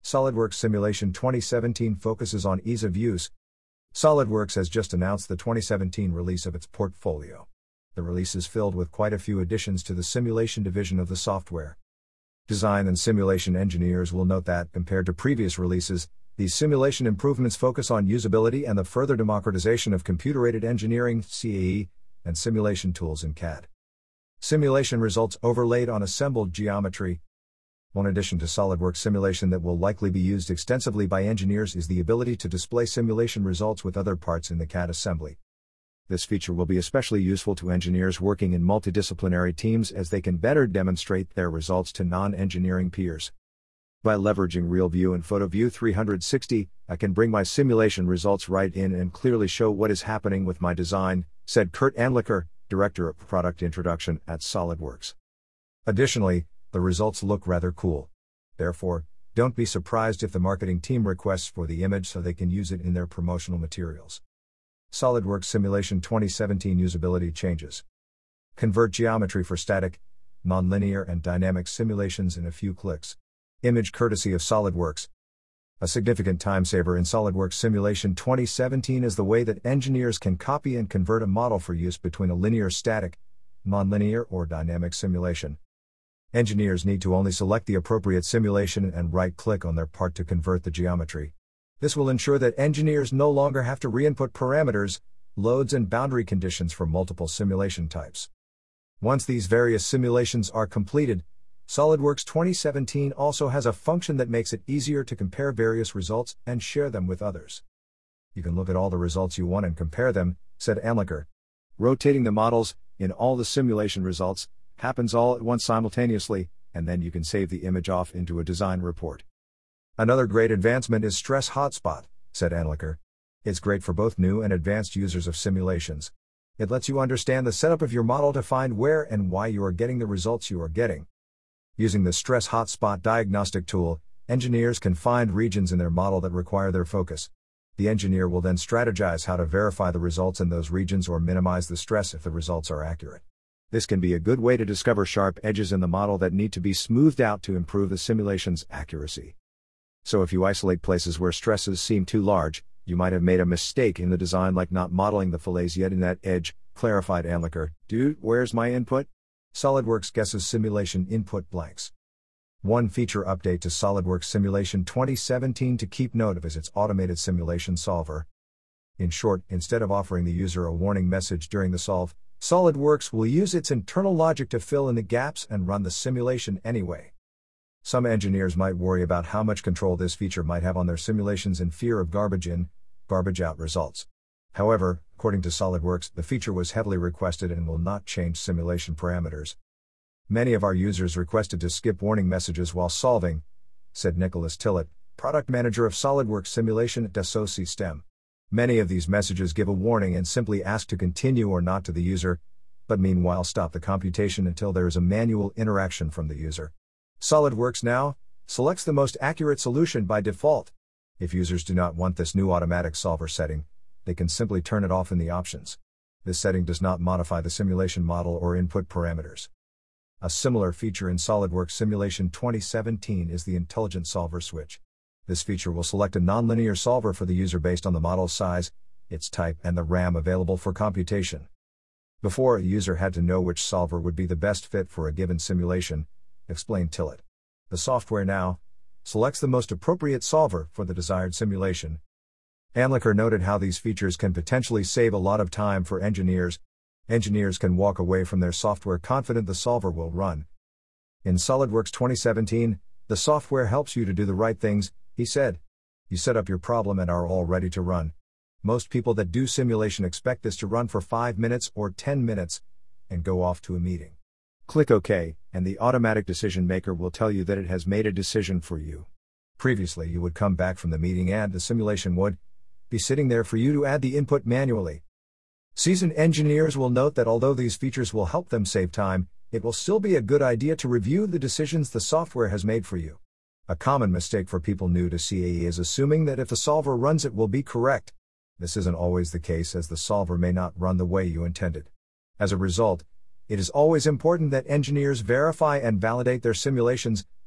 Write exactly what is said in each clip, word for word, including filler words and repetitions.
SOLIDWORKS Simulation twenty seventeen focuses on ease of use. SOLIDWORKS has just announced the twenty seventeen release of its portfolio. The release is filled with quite a few additions to the simulation division of the software. Design and simulation engineers will note that, compared to previous releases, these simulation improvements focus on usability and the further democratization of computer-aided engineering (C A E) and simulation tools in C A D. Simulation results overlaid on assembled geometry. One addition to SOLIDWORKS simulation that will likely be used extensively by engineers is the ability to display simulation results with other parts in the C A D assembly. This feature will be especially useful to engineers working in multidisciplinary teams, as they can better demonstrate their results to non-engineering peers. By leveraging RealView and PhotoView three sixty, I can bring my simulation results right in and clearly show what is happening with my design, said Kurt Andlicher, Director of Product Introduction at SOLIDWORKS. Additionally, the results look rather cool. Therefore, don't be surprised if the marketing team requests for the image so they can use it in their promotional materials. SOLIDWORKS Simulation twenty seventeen usability changes. Convert geometry for static, nonlinear and dynamic simulations in a few clicks. Image courtesy of SOLIDWORKS. A significant time saver in SOLIDWORKS Simulation twenty seventeen is the way that engineers can copy and convert a model for use between a linear static, nonlinear or dynamic simulation. Engineers need to only select the appropriate simulation and right-click on their part to convert the geometry. This will ensure that engineers no longer have to re-input parameters, loads and boundary conditions for multiple simulation types. Once these various simulations are completed, SOLIDWORKS twenty seventeen also has a function that makes it easier to compare various results and share them with others. You can look at all the results you want and compare them, said Andlicher. Rotating the models, in all the simulation results, happens all at once simultaneously, and then you can save the image off into a design report. Another great advancement is Stress Hotspot, said Andlicher. It's great for both new and advanced users of simulations. It lets you understand the setup of your model to find where and why you are getting the results you are getting. Using the Stress Hotspot diagnostic tool, engineers can find regions in their model that require their focus. The engineer will then strategize how to verify the results in those regions or minimize the stress if the results are accurate. This can be a good way to discover sharp edges in the model that need to be smoothed out to improve the simulation's accuracy. So if you isolate places where stresses seem too large, you might have made a mistake in the design, like not modeling the fillets yet in that edge, clarified Andlicher. Dude, where's my input? SOLIDWORKS guesses simulation input blanks. One feature update to SOLIDWORKS Simulation twenty seventeen to keep note of is its automated simulation solver. In short, instead of offering the user a warning message during the solve, SOLIDWORKS will use its internal logic to fill in the gaps and run the simulation anyway. Some engineers might worry about how much control this feature might have on their simulations in fear of garbage in, garbage out results. However, according to SOLIDWORKS, the feature was heavily requested and will not change simulation parameters. Many of our users requested to skip warning messages while solving, said Nicholas Tillett, product manager of SOLIDWORKS Simulation at Dassault Systèmes. Many of these messages give a warning and simply ask to continue or not to the user, but meanwhile stop the computation until there is a manual interaction from the user. SOLIDWORKS now selects the most accurate solution by default. If users do not want this new automatic solver setting, they can simply turn it off in the options. This setting does not modify the simulation model or input parameters. A similar feature in SOLIDWORKS Simulation twenty seventeen is the Intelligent Solver switch. This feature will select a nonlinear solver for the user based on the model's size, its type, and the RAM available for computation. Before, a user had to know which solver would be the best fit for a given simulation, explained Tillett. The software now selects the most appropriate solver for the desired simulation. Andlicher noted how these features can potentially save a lot of time for engineers. Engineers can walk away from their software confident the solver will run. In SOLIDWORKS twenty seventeen, the software helps you to do the right things, he said. You set up your problem and are all ready to run. Most people that do simulation expect this to run for five minutes or ten minutes, and go off to a meeting. Click OK, and the automatic decision maker will tell you that it has made a decision for you. Previously, you would come back from the meeting and the simulation would be sitting there for you to add the input manually. Seasoned engineers will note that although these features will help them save time, it will still be a good idea to review the decisions the software has made for you. A common mistake for people new to C A E is assuming that if the solver runs it will be correct. This isn't always the case, as the solver may not run the way you intended. As a result, it is always important that engineers verify and validate their simulations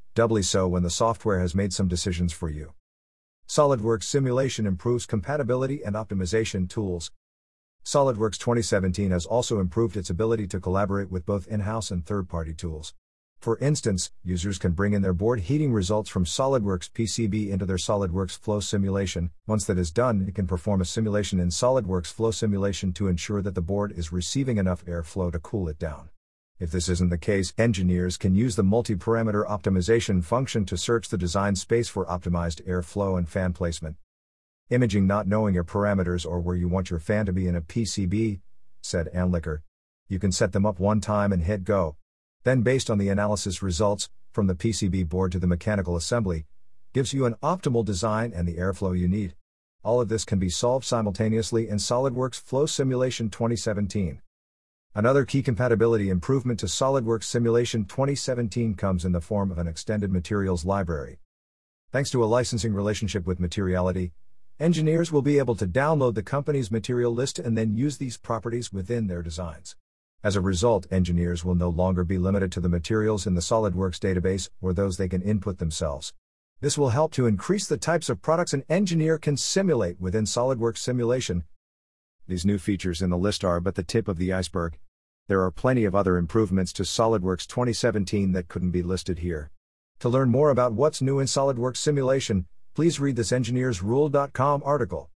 doubly so when the software has made some decisions for you. SOLIDWORKS Simulation improves compatibility and optimization tools. SOLIDWORKS twenty seventeen has also improved its ability to collaborate with both in-house and third-party tools. For instance, users can bring in their board heating results from SOLIDWORKS P C B into their SOLIDWORKS Flow simulation. Once that is done, it can perform a simulation in SOLIDWORKS Flow simulation to ensure that the board is receiving enough airflow to cool it down. If this isn't the case, engineers can use the multi-parameter optimization function to search the design space for optimized airflow and fan placement. Imaging not knowing your parameters or where you want your fan to be in a P C B, said Anlicker. You can set them up one time and hit go. Then based on the analysis results, from the P C B board to the mechanical assembly, gives you an optimal design and the airflow you need. All of this can be solved simultaneously in SOLIDWORKS Flow Simulation twenty seventeen. Another key compatibility improvement to SOLIDWORKS Simulation twenty seventeen comes in the form of an extended materials library. Thanks to a licensing relationship with Materiality, engineers will be able to download the company's material list and then use these properties within their designs. As a result, engineers will no longer be limited to the materials in the SOLIDWORKS database or those they can input themselves. This will help to increase the types of products an engineer can simulate within SOLIDWORKS Simulation. These new features in the list are but the tip of the iceberg. There are plenty of other improvements to SOLIDWORKS twenty seventeen that couldn't be listed here. To learn more about what's new in SOLIDWORKS Simulation, please read this engineers rule dot com article.